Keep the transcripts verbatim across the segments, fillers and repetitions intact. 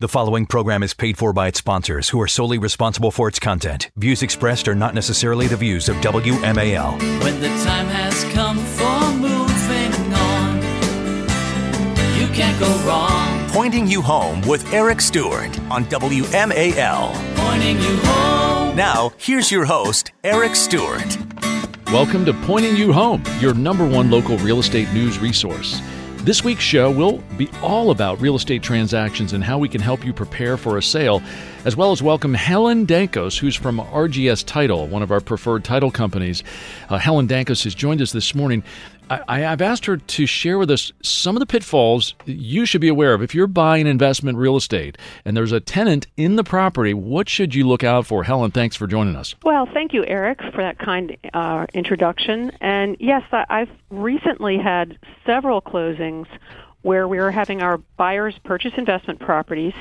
The following program is paid for by its sponsors, who are solely responsible for its content. Views expressed are not necessarily the views of W M A L. When the time has come for moving on, you can't go wrong. Pointing You Home with Eric Stewart on W M A L. Pointing you home. Now, here's your host, Eric Stewart. Welcome to Pointing You Home, your number one local real estate news resource. This week's show will be all about real estate transactions and how we can help you prepare for a sale, as well as welcome Helen Dankos, who's from R G S Title, one of our preferred title companies. Uh, Helen Dankos has joined us this morning. I, I've asked her to share with us some of the pitfalls you should be aware of. If you're buying investment real estate and there's a tenant in the property, what should you look out for? Helen, thanks for joining us. Well, thank you, Eric, for that kind uh, introduction. And yes, I've recently had several closings where we are having our buyers purchase investment properties,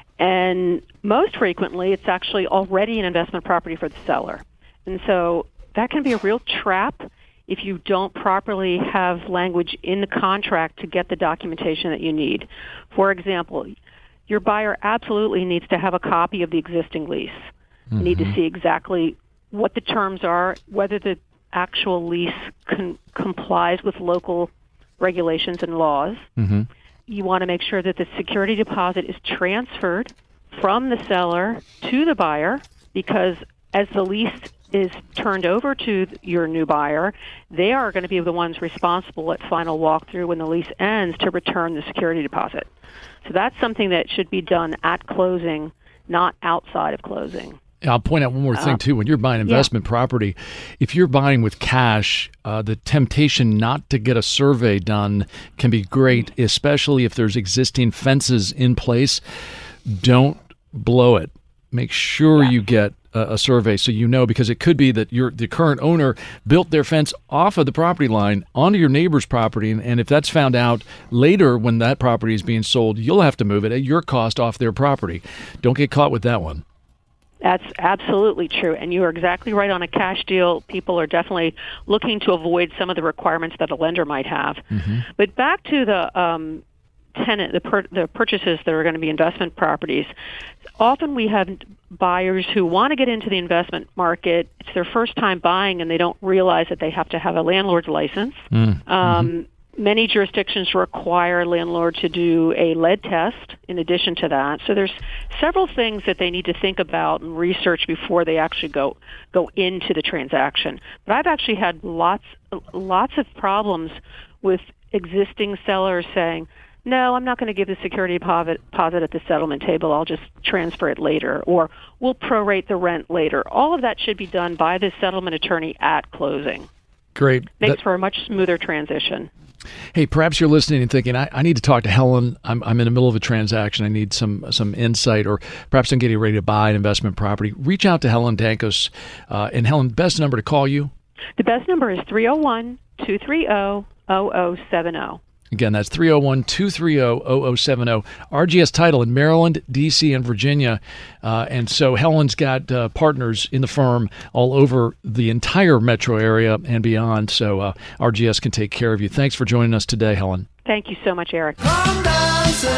and most frequently it's actually already an investment property for the seller. And so that can be a real trap if you don't properly have language in the contract to get the documentation that you need. For example, your buyer absolutely needs to have a copy of the existing lease. Mm-hmm. You need to see exactly what the terms are, whether the actual lease con- complies with local regulations and laws. Mm-hmm. You want to make sure that the security deposit is transferred from the seller to the buyer, because as the lease is turned over to your new buyer, they are going to be the ones responsible at final walkthrough when the lease ends to return the security deposit. So that's something that should be done at closing, not outside of closing. I'll point out one more thing, too. When you're buying investment yeah. property, if you're buying with cash, uh, the temptation not to get a survey done can be great, especially if there's existing fences in place. Don't blow it. Make sure yeah. you get a, a survey so you know, because it could be that your the current owner built their fence off of the property line onto your neighbor's property, and, and if that's found out later when that property is being sold, you'll have to move it at your cost off their property. Don't get caught with that one. That's absolutely true, and you are exactly right. On a cash deal, people are definitely looking to avoid some of the requirements that a lender might have. Mm-hmm. But back to the um, tenant, the, per, the purchases that are going to be investment properties. Often we have buyers who want to get into the investment market. It's their first time buying, and they don't realize that they have to have a landlord's license. Mm-hmm. Um, Many jurisdictions require a landlord to do a lead test in addition to that. So there's several things that they need to think about and research before they actually go go into the transaction. But I've actually had lots lots of problems with existing sellers saying, no, I'm not going to give the security deposit at the settlement table. I'll just transfer it later, or we'll prorate the rent later. All of that should be done by the settlement attorney at closing. Great. Makes that- for a much smoother transition. Hey, perhaps you're listening and thinking, I, I need to talk to Helen. I'm, I'm in the middle of a transaction. I need some some insight, or perhaps I'm getting ready to buy an investment property. Reach out to Helen Dankos. Uh, and Helen, best number to call you? The best number is three oh one, two three oh, zero zero seven zero. Again, that's three oh one, two three oh, zero zero seven zero. R G S Title in Maryland, D C, and Virginia. Uh, and so Helen's got uh, partners in the firm all over the entire metro area and beyond. So uh, R G S can take care of you. Thanks for joining us today, Helen. Thank you so much, Eric. Come dancing.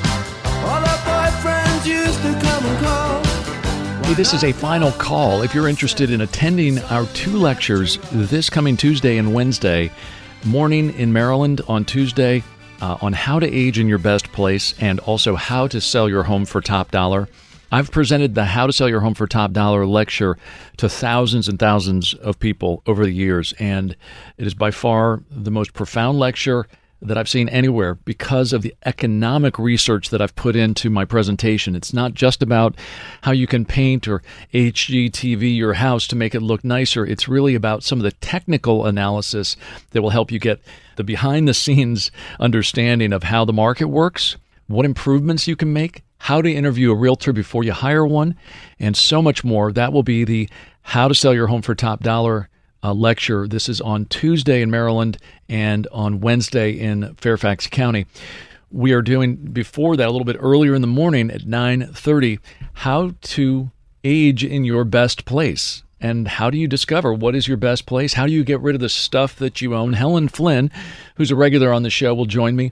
All our boyfriends used to come and call. Hey, this is a final call. If you're interested in attending our two lectures this coming Tuesday and Wednesday morning in Maryland, on Tuesday, uh, on how to age in your best place and also how to sell your home for top dollar. I've presented the How to Sell Your Home for Top Dollar lecture to thousands and thousands of people over the years, and it is by far the most profound lecture that I've seen anywhere because of the economic research that I've put into my presentation. It's not just about how you can paint or H G T V your house to make it look nicer. It's really about some of the technical analysis that will help you get the behind-the-scenes understanding of how the market works, what improvements you can make, how to interview a realtor before you hire one, and so much more. That will be the How to Sell Your Home for Top Dollar Uh, lecture. This is on Tuesday in Maryland and on Wednesday in Fairfax County. We are doing, before that, a little bit earlier in the morning at nine thirty, how to age in your best place. And how do you discover what is your best place? How do you get rid of the stuff that you own? Helen Flynn, who's a regular on the show, will join me.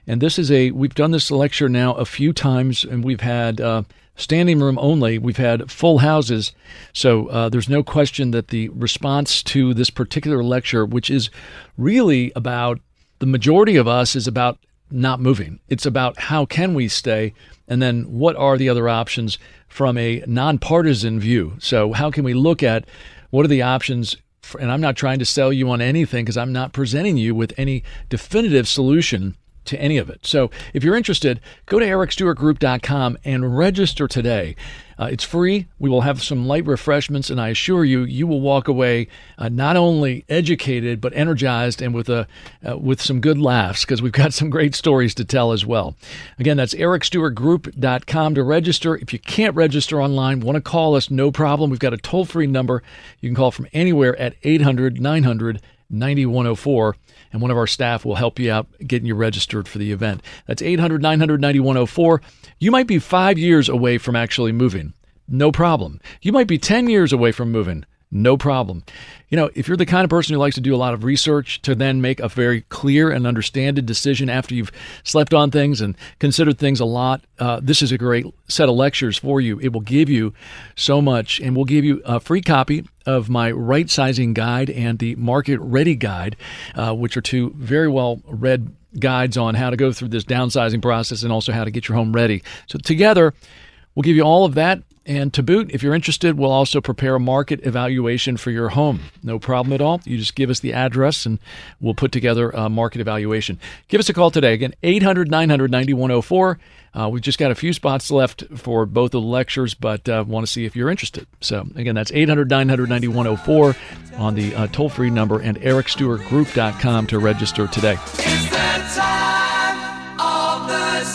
And this is a, we've done this lecture now a few times, and we've had uh, standing room only. We've had full houses. So uh, there's no question that the response to this particular lecture, which is really about, the majority of us is about not moving. It's about how can we stay, and then what are the other options from a nonpartisan view. So how can we look at what are the options? For, and I'm not trying to sell you on anything because I'm not presenting you with any definitive solution to any of it. So if you're interested, go to eric stewart group dot com and register today. Uh, it's free. We will have some light refreshments, and I assure you, you will walk away uh, not only educated but energized and with a uh, with some good laughs, because we've got some great stories to tell as well. Again, that's eric stewart group dot com to register. If you can't register online, want to call us, no problem. We've got a toll-free number you can call from anywhere at eight hundred nine hundred ninety-one oh four. And one of our staff will help you out getting you registered for the event. That's eight hundred nine hundred ninety-one oh four. You might be five years away from actually moving. No problem. You might be ten years away from moving. No problem. You know, if you're the kind of person who likes to do a lot of research to then make a very clear and understanded decision after you've slept on things and considered things a lot, uh, this is a great set of lectures for you. It will give you so much, and we'll give you a free copy of my Right Sizing Guide and the Market Ready Guide, uh, which are two very well read guides on how to go through this downsizing process and also how to get your home ready. So together, we'll give you all of that. And to boot, if you're interested, we'll also prepare a market evaluation for your home. No problem at all. You just give us the address and we'll put together a market evaluation. Give us a call today. Again, eight hundred nine hundred ninety-one oh four. Uh, we've just got a few spots left for both of the lectures, but uh, want to see if you're interested. So again, that's eight hundred nine hundred ninety-one oh four on the uh, toll-free number, and eric stewart group dot com to register today. It's that time of the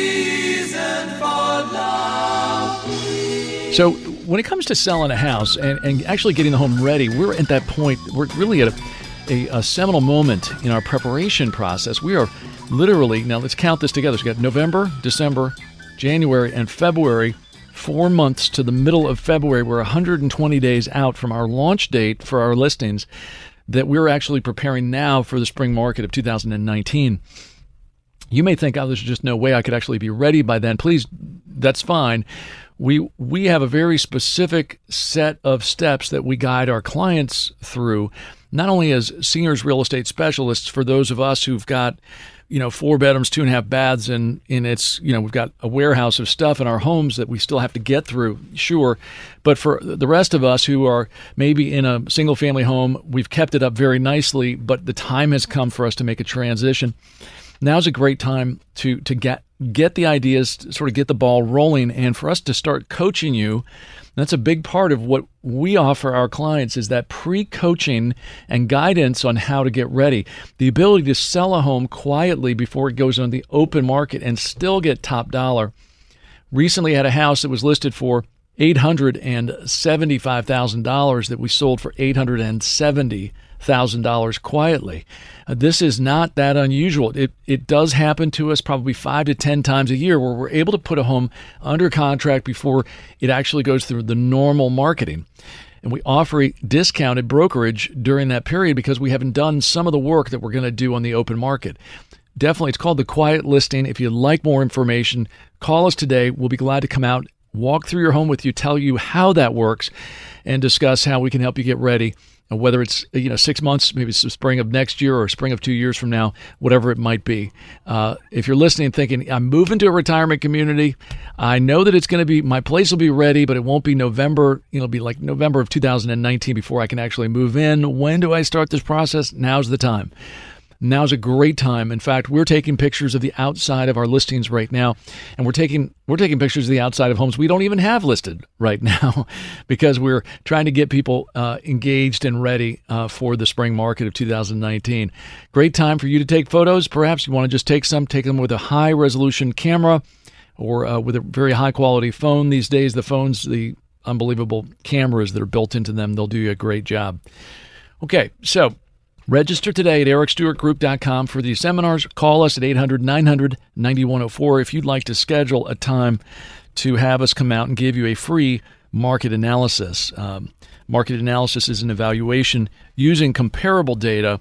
season for love. So when it comes to selling a house and, and actually getting the home ready, we're at that point, we're really at a, a, a seminal moment in our preparation process. We are literally, now let's count this together. So we've got November, December, January, and February, four months to the middle of February. We're one hundred twenty days out from our launch date for our listings that we're actually preparing now for the spring market of two thousand nineteen. You may think, oh, there's just no way I could actually be ready by then. Please, that's fine. We we have a very specific set of steps that we guide our clients through, not only as seniors real estate specialists for those of us who've got, you know, four bedrooms, two and a half baths, and in it's, you know, we've got a warehouse of stuff in our homes that we still have to get through, sure. But for the rest of us who are maybe in a single family home, we've kept it up very nicely, but the time has come for us to make a transition. Now's a great time to to get get the ideas, sort of get the ball rolling, and for us to start coaching you. That's a big part of what we offer our clients, is that pre-coaching and guidance on how to get ready. The ability to sell a home quietly before it goes on the open market and still get top dollar. Recently had a house that was listed for eight hundred seventy-five thousand dollars that we sold for eight hundred seventy thousand dollars quietly. Uh, this is not that unusual. It it does happen to us probably five to ten times a year where we're able to put a home under contract before it actually goes through the normal marketing. And we offer a discounted brokerage during that period because we haven't done some of the work that we're going to do on the open market. Definitely, it's called the Quiet Listing. If you'd like more information, call us today. We'll be glad to come out, walk through your home with you, tell you how that works, and discuss how we can help you get ready. Whether it's, you know, six months, maybe it's the spring of next year or spring of two years from now, whatever it might be. Uh, if you're listening and thinking, I'm moving to a retirement community, I know that it's going to be, my place will be ready, but it won't be November. It'll be like November of two thousand nineteen before I can actually move in. When do I start this process? Now's the time. Now's a great time. In fact, we're taking pictures of the outside of our listings right now, and we're taking we're taking pictures of the outside of homes we don't even have listed right now because we're trying to get people uh, engaged and ready uh, for the spring market of two thousand nineteen. Great time for you to take photos. Perhaps you want to just take some, take them with a high-resolution camera or uh, with a very high-quality phone. These days, the phones, the unbelievable cameras that are built into them, they'll do you a great job. Okay, so register today at eric stewart group dot com for these seminars. Call us at eight hundred nine hundred ninety-one oh four if you'd like to schedule a time to have us come out and give you a free market analysis. Um, market analysis is an evaluation using comparable data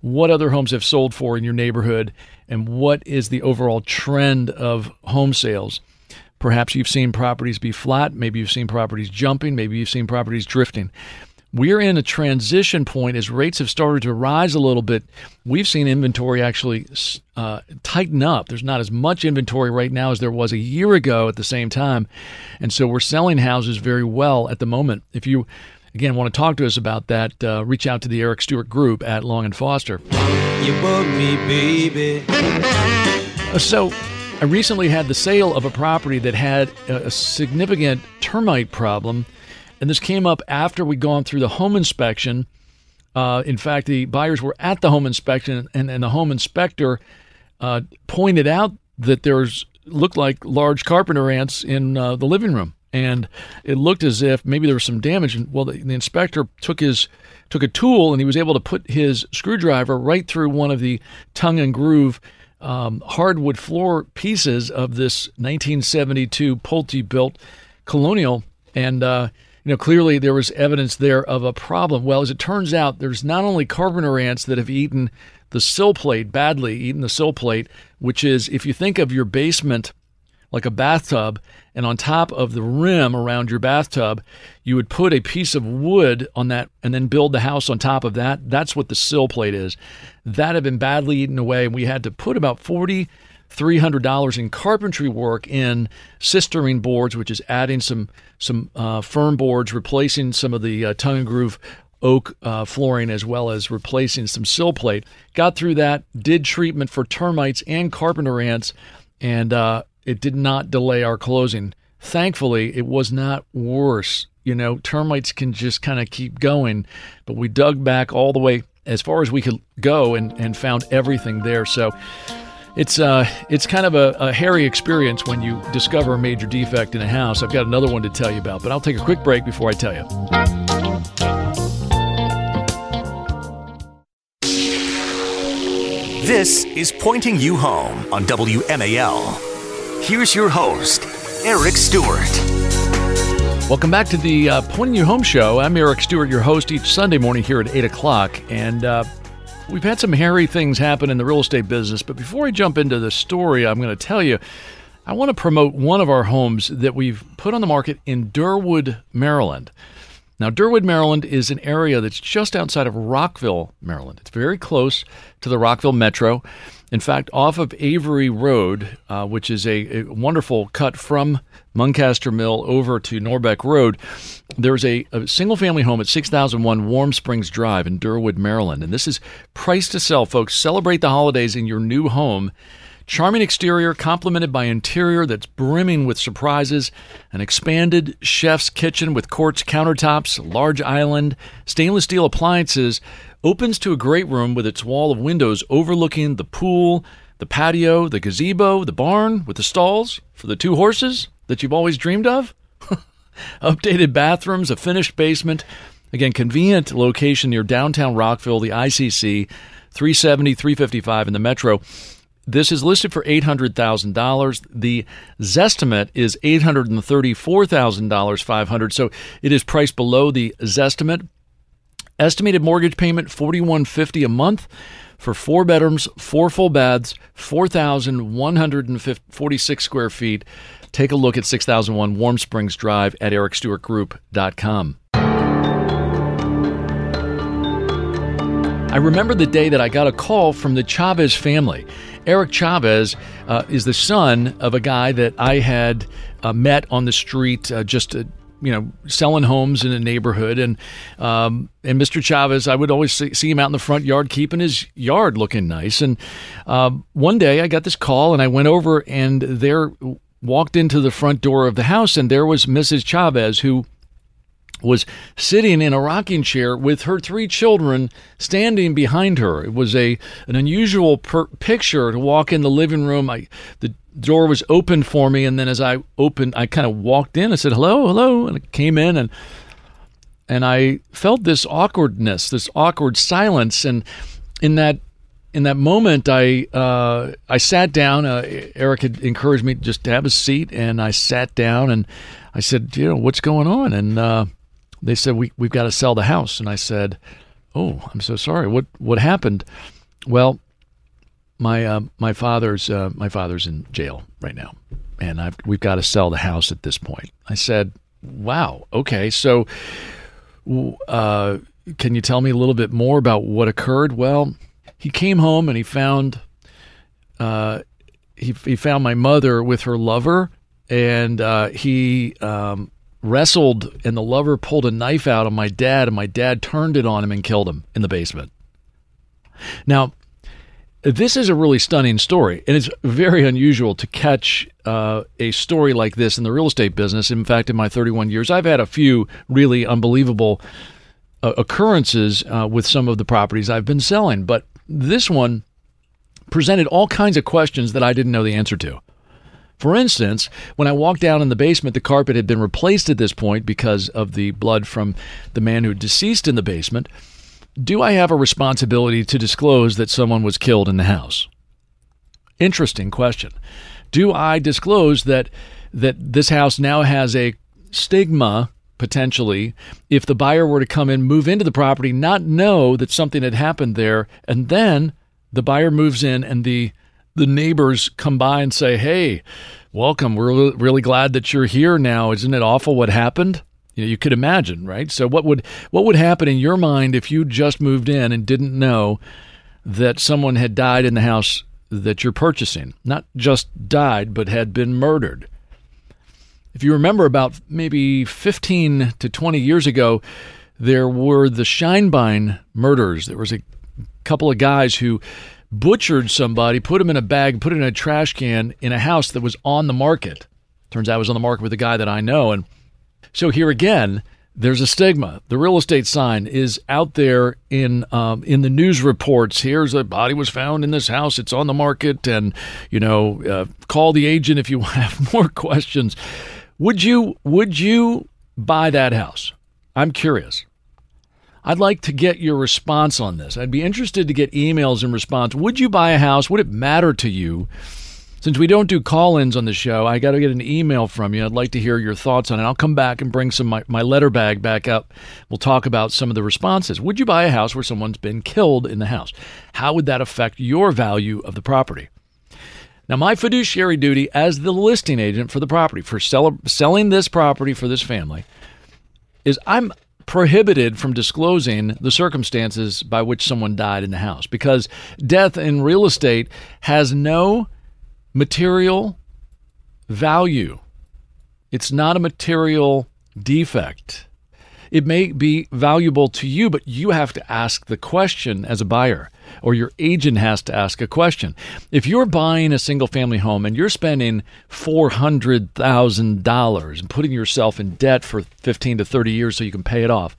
what other homes have sold for in your neighborhood, and what is the overall trend of home sales. Perhaps you've seen properties be flat. Maybe you've seen properties jumping. Maybe you've seen properties drifting. We're in a transition point as rates have started to rise a little bit. We've seen inventory actually uh, tighten up. There's not as much inventory right now as there was a year ago at the same time. And so we're selling houses very well at the moment. If you, again, want to talk to us about that, uh, reach out to the Eric Stewart Group at Long and Foster. You bug me, baby. So I recently had the sale of a property that had a significant termite problem. And this came up after we'd gone through the home inspection. Uh, in fact, the buyers were at the home inspection, and, and the home inspector uh, pointed out that there's looked like large carpenter ants in uh, the living room, and it looked as if maybe there was some damage. And well, the, the inspector took his took a tool, and he was able to put his screwdriver right through one of the tongue and groove um, hardwood floor pieces of this nineteen seventy-two Pulte-built Colonial, and uh, You know, clearly there was evidence there of a problem. Well, as it turns out, there's not only carpenter ants that have eaten the sill plate, badly eaten the sill plate, which is, if you think of your basement like a bathtub, and on top of the rim around your bathtub, you would put a piece of wood on that and then build the house on top of that. That's what the sill plate is. That had been badly eaten away, and we had to put about forty thousand three hundred dollars in carpentry work in sistering boards, which is adding some some uh, firm boards, replacing some of the uh, tongue and groove oak uh, flooring, as well as replacing some sill plate. Got through that, did treatment for termites and carpenter ants, and uh, it did not delay our closing. Thankfully, it was not worse. You know, termites can just kind of keep going, but we dug back all the way as far as we could go and, and found everything there. So It's uh, it's kind of a, a hairy experience when you discover a major defect in a house. I've got another one to tell you about, but I'll take a quick break before I tell you. This is Pointing You Home on W M A L. Here's your host, Eric Stewart. Welcome back to the uh, Pointing You Home show. I'm Eric Stewart, your host each Sunday morning here at eight o'clock, and uh, we've had some hairy things happen in the real estate business, but before I jump into the story I'm going to tell you, I want to promote one of our homes that we've put on the market in Durwood, Maryland. Now, Durwood, Maryland is an area that's just outside of Rockville, Maryland. It's very close to the Rockville Metro. In fact, off of Avery Road, uh, which is a, a wonderful cut from Muncaster Mill over to Norbeck Road, there's a, a single-family home at six thousand one Warm Springs Drive in Durwood, Maryland. And this is priced to sell, folks. Celebrate the holidays in your new home. Charming exterior, complemented by interior that's brimming with surprises, an expanded chef's kitchen with quartz countertops, large island, stainless steel appliances, opens to a great room with its wall of windows overlooking the pool, the patio, the gazebo, the barn with the stalls for the two horses that you've always dreamed of. Updated bathrooms, a finished basement. Again, convenient location near downtown Rockville, the I C C, three seventy, three fifty-five in the Metro. This is listed for eight hundred thousand dollars. The Zestimate is eight hundred thirty-four thousand five hundred dollars, so it is priced below the Zestimate. Estimated mortgage payment, forty-one hundred fifty dollars a month for four bedrooms, four full baths, four thousand one hundred forty-six square feet. Take a look at six thousand one Warm Springs Drive at eric stewart group dot com. I remember the day that I got a call from the Chavez family. Eric Chavez uh, is the son of a guy that I had uh, met on the street uh, just uh, you know, selling homes in a neighborhood. And um, and Mister Chavez, I would always see, see him out in the front yard, keeping his yard looking nice. And um, one day I got this call, and I went over, and there walked into the front door of the house, and there was Missus Chavez, who was sitting in a rocking chair with her three children standing behind her. It was a an unusual per- picture to walk in the living room. I the door was open for me, and then as I opened, I kind of walked in. I said, hello, hello, and I came in, and and I felt this awkwardness, this awkward silence, and in that in that moment, I uh, I sat down. Uh, Eric had encouraged me just to have a seat, and I sat down, and I said, you know, what's going on? And uh, they said, we, we've got to sell the house. And I said, Oh, I'm so sorry. What what happened? Well, my uh, my father's uh, my father's in jail right now, and I've we've got to sell the house at this point. I said, "Wow, okay, so uh, can you tell me a little bit more about what occurred?" Well, he came home and he found uh, he he found my mother with her lover, and uh, he. Um, wrestled, and the lover pulled a knife out on my dad, and my dad turned it on him and killed him in the basement. Now, this is a really stunning story, and it's very unusual to catch uh, a story like this in the real estate business. In fact, in my thirty-one years, I've had a few really unbelievable uh, occurrences uh, with some of the properties I've been selling, but this one presented all kinds of questions that I didn't know the answer to. For instance, when I walked down in the basement, the carpet had been replaced at this point because of the blood from the man who deceased in the basement. Do I have a responsibility to disclose that someone was killed in the house? Interesting question. Do I disclose that that this house now has a stigma, potentially, if the buyer were to come in, move into the property, not know that something had happened there, and then the buyer moves in and the the neighbors come by and say, "Hey, welcome. We're really glad that you're here now. Isn't it awful what happened?" You know, you could imagine, right? So what would what would happen in your mind if you just moved in and didn't know that someone had died in the house that you're purchasing? Not just died, but had been murdered. If you remember, about maybe fifteen to twenty years ago, there were the Scheinbein murders. There was a couple of guys who butchered somebody, put him in a bag, put it in a trash can in a house that was on the market. Turns out it was on the market with a guy that I know. And so here again, there's a stigma. The real estate sign is out there in um, in the news reports. Here's a body was found in this house. It's on the market. And, you know, uh, call the agent if you have more questions. Would you would you buy that house? I'm curious. I'd like to get your response on this. I'd be interested to get emails in response. Would you buy a house? Would it matter to you? Since we don't do call-ins on the show, I got to get an email from you. I'd like to hear your thoughts on it. I'll come back and bring some my, my letter bag back up. We'll talk about some of the responses. Would you buy a house where someone's been killed in the house? How would that affect your value of the property? Now, my fiduciary duty as the listing agent for the property, for sell, selling this property for this family, is I'm prohibited from disclosing the circumstances by which someone died in the house, because death in real estate has no material value. It's not a material defect. It may be valuable to you, but you have to ask the question as a buyer, or your agent has to ask a question. If you're buying a single-family home and you're spending four hundred thousand dollars and putting yourself in debt for fifteen to thirty years so you can pay it off,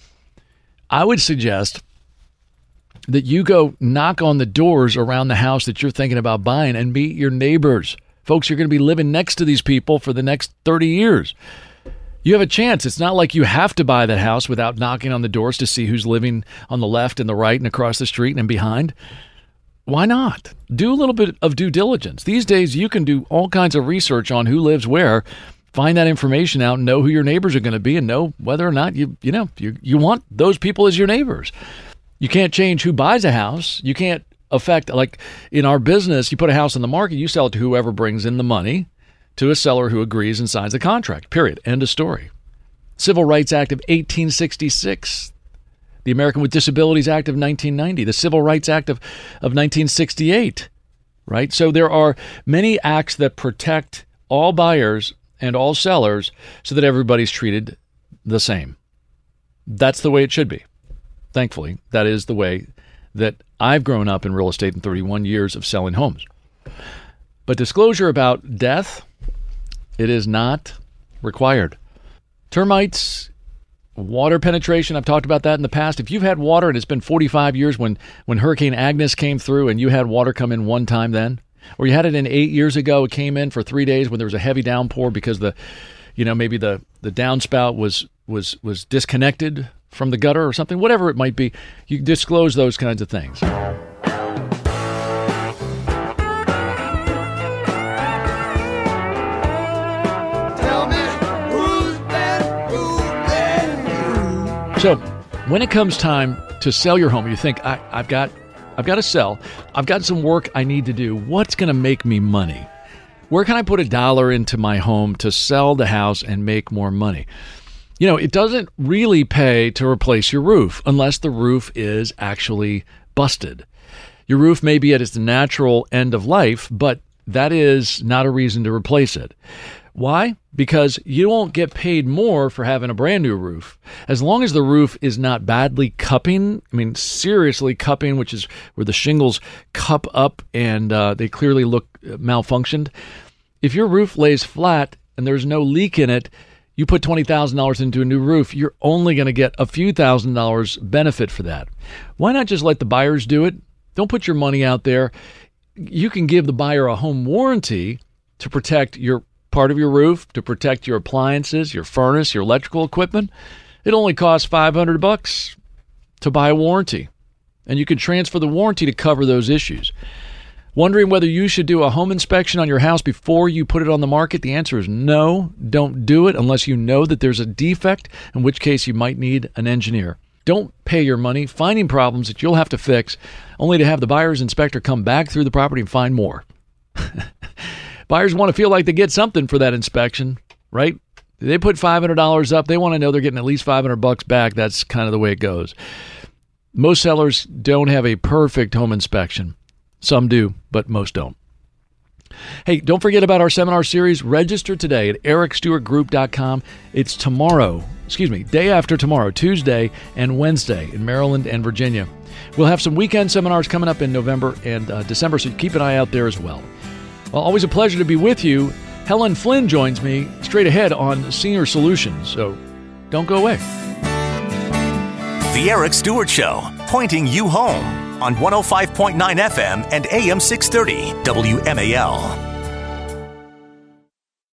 I would suggest that you go knock on the doors around the house that you're thinking about buying and meet your neighbors. Folks, you're going to be living next to these people for the next thirty years. You have a chance. It's not like you have to buy that house without knocking on the doors to see who's living on the left and the right and across the street and behind. Why not? Do a little bit of due diligence. These days, you can do all kinds of research on who lives where, find that information out, and know who your neighbors are going to be, and know whether or not you you know you, you want those people as your neighbors. You can't change who buys a house. You can't affect, like in our business, you put a house on the market, you sell it to whoever brings in the money, to a seller who agrees and signs a contract, period. End of story. Civil Rights Act of eighteen sixty-six, the American with Disabilities Act of nineteen ninety, the Civil Rights Act of, of nineteen sixty-eight, right? So there are many acts that protect all buyers and all sellers so that everybody's treated the same. That's the way it should be. Thankfully, that is the way that I've grown up in real estate in thirty-one years of selling homes. But disclosure about death, it is not required. Termites, water penetration, I've talked about that in the past. If you've had water and it's been forty-five years when, when Hurricane Agnes came through and you had water come in one time then, or you had it in eight years ago, it came in for three days when there was a heavy downpour because the, you know, maybe the, the downspout was, was, was disconnected from the gutter or something, whatever it might be, you disclose those kinds of things. So when it comes time to sell your home. You think, I, I've got I've got to sell. I've got some work I need to do. What's going to make me money? Where can I put a dollar into my home to sell the house and make more money? You know, it doesn't really pay to replace your roof unless the roof is actually busted. Your roof may be at its natural end of life, but that is not a reason to replace it. Why? Because you won't get paid more for having a brand new roof. As long as the roof is not badly cupping, I mean, seriously cupping, which is where the shingles cup up and uh, they clearly look malfunctioned. If your roof lays flat and there's no leak in it, you put twenty thousand dollars into a new roof, you're only going to get a few thousand dollars benefit for that. Why not just let the buyers do it? Don't put your money out there. You can give the buyer a home warranty to protect your part of your roof, to protect your appliances, your furnace, your electrical equipment. It only costs five hundred bucks to buy a warranty, and you can transfer the warranty to cover those issues. Wondering whether you should do a home inspection on your house before you put it on the market? The answer is no. Don't do it unless you know that there's a defect, in which case you might need an engineer. Don't pay your money finding problems that you'll have to fix, only to have the buyer's inspector come back through the property and find more. Buyers want to feel like they get something for that inspection, right? They put five hundred dollars up. They want to know they're getting at least five hundred bucks back. That's kind of the way it goes. Most sellers don't have a perfect home inspection. Some do, but most don't. Hey, don't forget about our seminar series. Register today at eric stewart group dot com. It's tomorrow, excuse me, day after tomorrow, Tuesday and Wednesday in Maryland and Virginia. We'll have some weekend seminars coming up in November and uh, December, so keep an eye out there as well. Well, always a pleasure to be with you. Helen Flynn joins me straight ahead on Senior Solutions, so don't go away. The Eric Stewart Show, pointing you home on one oh five point nine F M and A M six thirty W M A L.